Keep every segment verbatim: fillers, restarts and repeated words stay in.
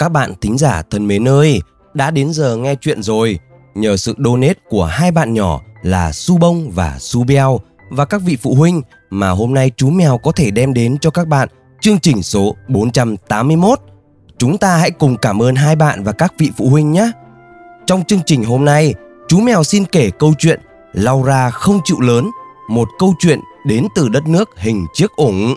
Các bạn thính giả thân mến ơi, đã đến giờ nghe chuyện rồi. Nhờ sự donate của hai bạn nhỏ là Su Bông và Su Beo và các vị phụ huynh mà hôm nay chú mèo có thể đem đến cho các bạn chương trình số bốn trăm tám mươi mốt. Chúng ta hãy cùng cảm ơn hai bạn và các vị phụ huynh nhé. Trong chương trình hôm nay, chú mèo xin kể câu chuyện Laura không chịu lớn, một câu chuyện đến từ đất nước hình chiếc ủng.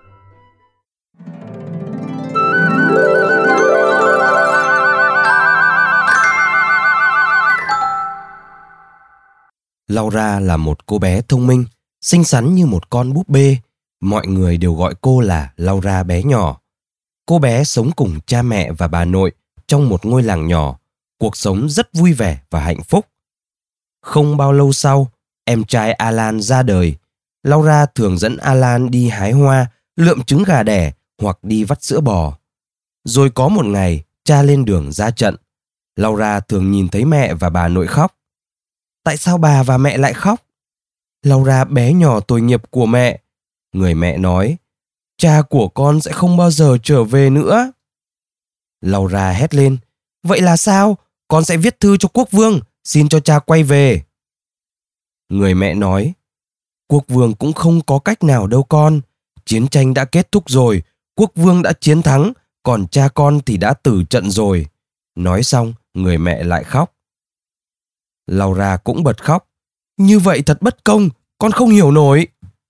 Laura là một cô bé thông minh, xinh xắn như một con búp bê. Mọi người đều gọi cô là Laura bé nhỏ. Cô bé sống cùng cha mẹ và bà nội trong một ngôi làng nhỏ. Cuộc sống rất vui vẻ và hạnh phúc. Không bao lâu sau, em trai Alan ra đời. Laura thường dẫn Alan đi hái hoa, lượm trứng gà đẻ hoặc đi vắt sữa bò. Rồi có một ngày, cha lên đường ra trận. Laura thường nhìn thấy mẹ và bà nội khóc. Tại sao bà và mẹ lại khóc? Laura bé nhỏ tội nghiệp của mẹ. Người mẹ nói, cha của con sẽ không bao giờ trở về nữa. Laura hét lên, vậy là sao? Con sẽ viết thư cho quốc vương, xin cho cha quay về. Người mẹ nói, quốc vương cũng không có cách nào đâu con. Chiến tranh đã kết thúc rồi, quốc vương đã chiến thắng, còn cha con thì đã tử trận rồi. Nói xong, người mẹ lại khóc. Laura cũng bật khóc. Như vậy thật bất công, con không hiểu nổi.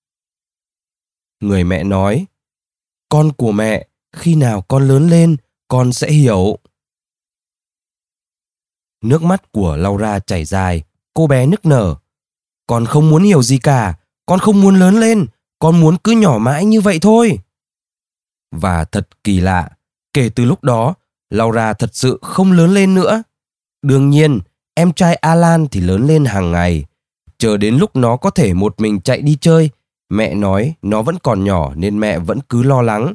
Người mẹ nói, con của mẹ, khi nào con lớn lên, con sẽ hiểu. Nước mắt của Laura chảy dài, cô bé nức nở. Con không muốn hiểu gì cả, con không muốn lớn lên, con muốn cứ nhỏ mãi như vậy thôi. Và thật kỳ lạ, kể từ lúc đó, Laura thật sự không lớn lên nữa. Đương nhiên, em trai Alan thì lớn lên hàng ngày. Chờ đến lúc nó có thể một mình chạy đi chơi, mẹ nói nó vẫn còn nhỏ nên mẹ vẫn cứ lo lắng.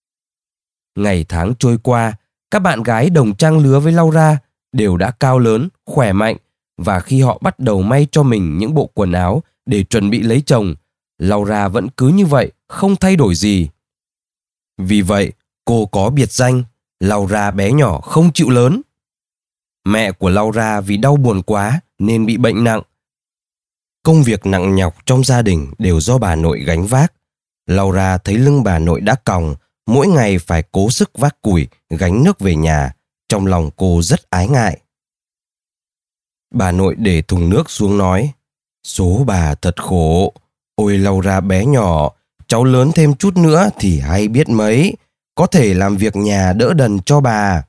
Ngày tháng trôi qua, các bạn gái đồng trang lứa với Laura đều đã cao lớn, khỏe mạnh, và khi họ bắt đầu may cho mình những bộ quần áo để chuẩn bị lấy chồng, Laura vẫn cứ như vậy, không thay đổi gì. Vì vậy, cô có biệt danh Laura bé nhỏ không chịu lớn. Mẹ của Laura vì đau buồn quá nên bị bệnh nặng. Công việc nặng nhọc trong gia đình đều do bà nội gánh vác. Laura thấy lưng bà nội đã còng, mỗi ngày phải cố sức vác củi, gánh nước về nhà. Trong lòng cô rất ái ngại. Bà nội để thùng nước xuống nói, số bà thật khổ. Ôi Laura bé nhỏ, cháu lớn thêm chút nữa thì hay biết mấy, có thể làm việc nhà đỡ đần cho bà.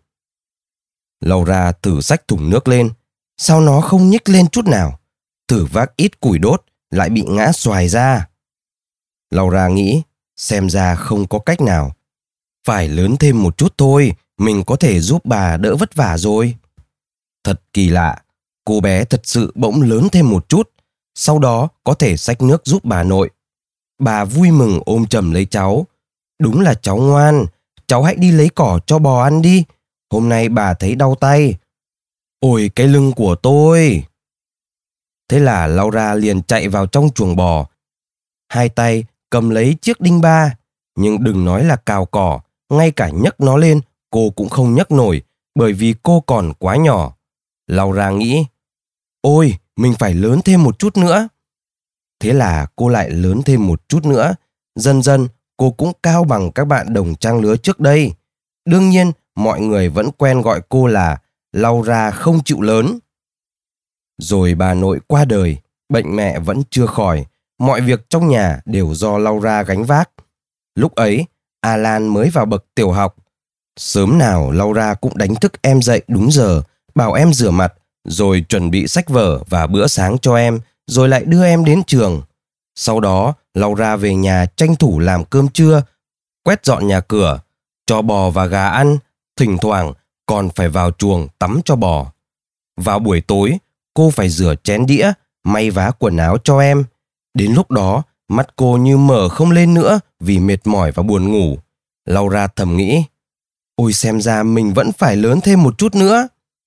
Laura thử xách thùng nước lên, sao nó không nhích lên chút nào. Thử vác ít củi đốt, lại bị ngã xoài ra. Laura nghĩ, xem ra không có cách nào. Phải lớn thêm một chút thôi, mình có thể giúp bà đỡ vất vả rồi. Thật kỳ lạ, cô bé thật sự bỗng lớn thêm một chút, sau đó có thể xách nước giúp bà nội. Bà vui mừng ôm chầm lấy cháu. Đúng là cháu ngoan, cháu hãy đi lấy cỏ cho bò ăn đi. Hôm nay bà thấy đau tay. Ôi cái lưng của tôi. Thế là Laura liền chạy vào trong chuồng bò. Hai tay cầm lấy chiếc đinh ba. Nhưng đừng nói là cào cỏ, ngay cả nhấc nó lên cô cũng không nhấc nổi, bởi vì cô còn quá nhỏ. Laura nghĩ, ôi mình phải lớn thêm một chút nữa. Thế là cô lại lớn thêm một chút nữa. Dần dần cô cũng cao bằng các bạn đồng trang lứa trước đây. Đương nhiên mọi người vẫn quen gọi cô là Laura không chịu lớn. Rồi bà nội qua đời, bệnh mẹ vẫn chưa khỏi, mọi việc trong nhà đều do Laura gánh vác. Lúc ấy, Alan mới vào bậc tiểu học. Sớm nào Laura cũng đánh thức em dậy đúng giờ, bảo em rửa mặt, rồi chuẩn bị sách vở và bữa sáng cho em, rồi lại đưa em đến trường. Sau đó, Laura về nhà tranh thủ làm cơm trưa, quét dọn nhà cửa, cho bò và gà ăn, thỉnh thoảng còn phải vào chuồng tắm cho bò. Vào buổi tối, cô phải rửa chén đĩa, may vá quần áo cho em. Đến lúc đó, mắt cô như mở không lên nữa vì mệt mỏi và buồn ngủ. Laura thầm nghĩ, ôi xem ra mình vẫn phải lớn thêm một chút nữa.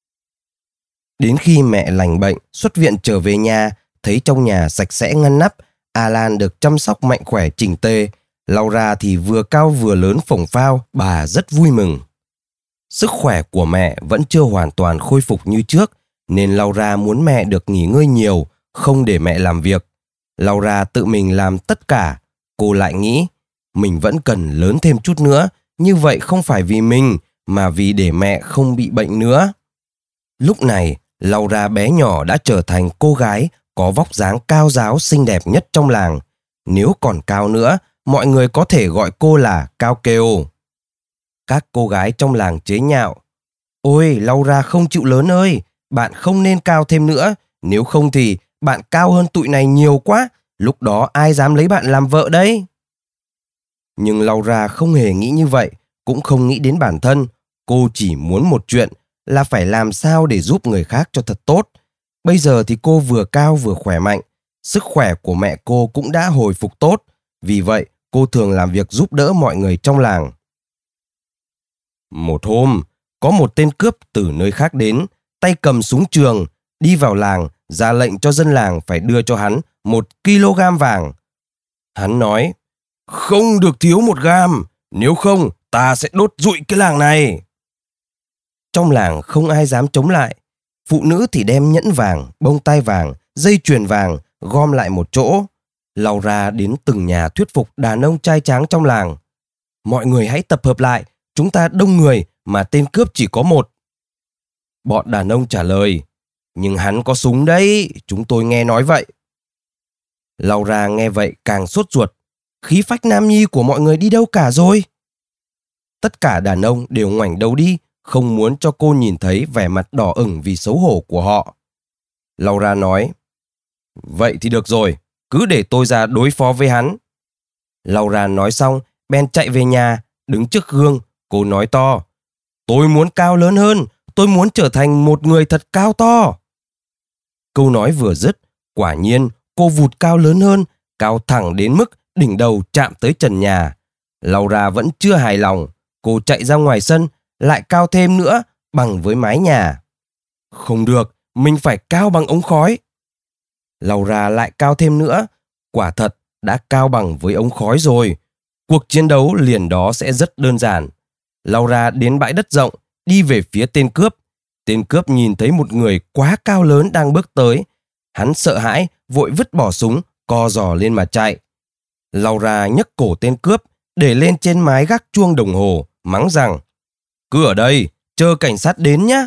Đến khi mẹ lành bệnh, xuất viện trở về nhà, thấy trong nhà sạch sẽ ngăn nắp, Alan được chăm sóc mạnh khỏe chỉnh tề, Laura thì vừa cao vừa lớn phồng phao, bà rất vui mừng. Sức khỏe của mẹ vẫn chưa hoàn toàn khôi phục như trước, nên Laura muốn mẹ được nghỉ ngơi nhiều, không để mẹ làm việc. Laura tự mình làm tất cả. Cô lại nghĩ, mình vẫn cần lớn thêm chút nữa, như vậy không phải vì mình, mà vì để mẹ không bị bệnh nữa. Lúc này, Laura bé nhỏ đã trở thành cô gái có vóc dáng cao ráo xinh đẹp nhất trong làng. Nếu còn cao nữa, mọi người có thể gọi cô là Cao Kêu. Các cô gái trong làng chế nhạo. Ôi, Laura không chịu lớn ơi, bạn không nên cao thêm nữa, nếu không thì bạn cao hơn tụi này nhiều quá, lúc đó ai dám lấy bạn làm vợ đấy. Nhưng Laura không hề nghĩ như vậy, cũng không nghĩ đến bản thân. Cô chỉ muốn một chuyện là phải làm sao để giúp người khác cho thật tốt. Bây giờ thì cô vừa cao vừa khỏe mạnh, sức khỏe của mẹ cô cũng đã hồi phục tốt, vì vậy cô thường làm việc giúp đỡ mọi người trong làng. Một hôm, có một tên cướp từ nơi khác đến, tay cầm súng trường, đi vào làng, ra lệnh cho dân làng phải đưa cho hắn một kg vàng. Hắn nói, không được thiếu một gam, nếu không ta sẽ đốt rụi cái làng này. Trong làng không ai dám chống lại. Phụ nữ thì đem nhẫn vàng, bông tai vàng, dây chuyền vàng gom lại một chỗ. Laura đến từng nhà thuyết phục đàn ông trai tráng trong làng. Mọi người hãy tập hợp lại, chúng ta đông người mà tên cướp chỉ có một. Bọn đàn ông trả lời, nhưng hắn có súng đấy, chúng tôi nghe nói vậy. Laura nghe vậy càng sốt ruột. Khí phách nam nhi của mọi người đi đâu cả rồi? Tất cả đàn ông đều ngoảnh đầu đi, không muốn cho cô nhìn thấy vẻ mặt đỏ ửng vì xấu hổ của họ. Laura nói, vậy thì được rồi, cứ để tôi ra đối phó với hắn. Laura nói xong, bèn chạy về nhà, đứng trước gương, cô nói to, tôi muốn cao lớn hơn, tôi muốn trở thành một người thật cao to. Câu nói vừa dứt, quả nhiên cô vụt cao lớn hơn, cao thẳng đến mức đỉnh đầu chạm tới trần nhà. Laura vẫn chưa hài lòng, cô chạy ra ngoài sân, lại cao thêm nữa bằng với mái nhà. Không được, mình phải cao bằng ống khói. Laura lại cao thêm nữa, quả thật đã cao bằng với ống khói rồi. Cuộc chiến đấu liền đó sẽ rất đơn giản. Laura đến bãi đất rộng, đi về phía tên cướp. Tên cướp nhìn thấy một người quá cao lớn đang bước tới. Hắn sợ hãi, vội vứt bỏ súng, co giò lên mà chạy. Laura nhấc cổ tên cướp, để lên trên mái gác chuông đồng hồ, mắng rằng, cứ ở đây, chờ cảnh sát đến nhé.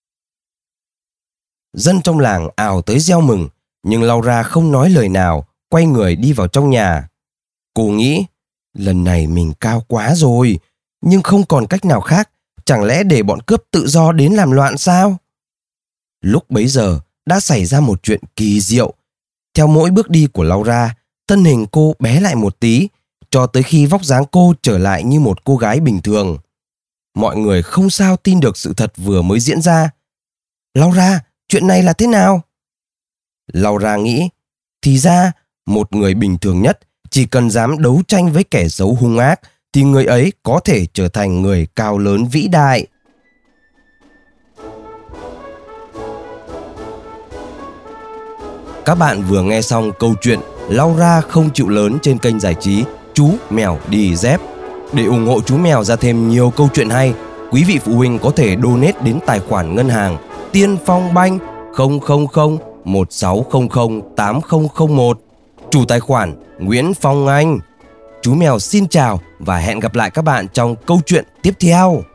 Dân trong làng ào tới reo mừng, nhưng Laura không nói lời nào, quay người đi vào trong nhà. Cô nghĩ, lần này mình cao quá rồi, nhưng không còn cách nào khác, chẳng lẽ để bọn cướp tự do đến làm loạn sao? Lúc bấy giờ đã xảy ra một chuyện kỳ diệu. Theo mỗi bước đi của Laura, thân hình cô bé lại một tí, cho tới khi vóc dáng cô trở lại như một cô gái bình thường. Mọi người không sao tin được sự thật vừa mới diễn ra. Laura, chuyện này là thế nào? Laura nghĩ, thì ra một người bình thường nhất chỉ cần dám đấu tranh với kẻ xấu hung ác thì người ấy có thể trở thành người cao lớn vĩ đại. Các bạn vừa nghe xong câu chuyện Laura không chịu lớn trên kênh giải trí Chú Mèo Đi Dép. Để ủng hộ chú mèo ra thêm nhiều câu chuyện hay, quý vị phụ huynh có thể donate đến tài khoản ngân hàng Tiên Phong Banh không không không một sáu không không tám không không một. Chủ tài khoản Nguyễn Phong Anh. Chú mèo xin chào và hẹn gặp lại các bạn trong câu chuyện tiếp theo.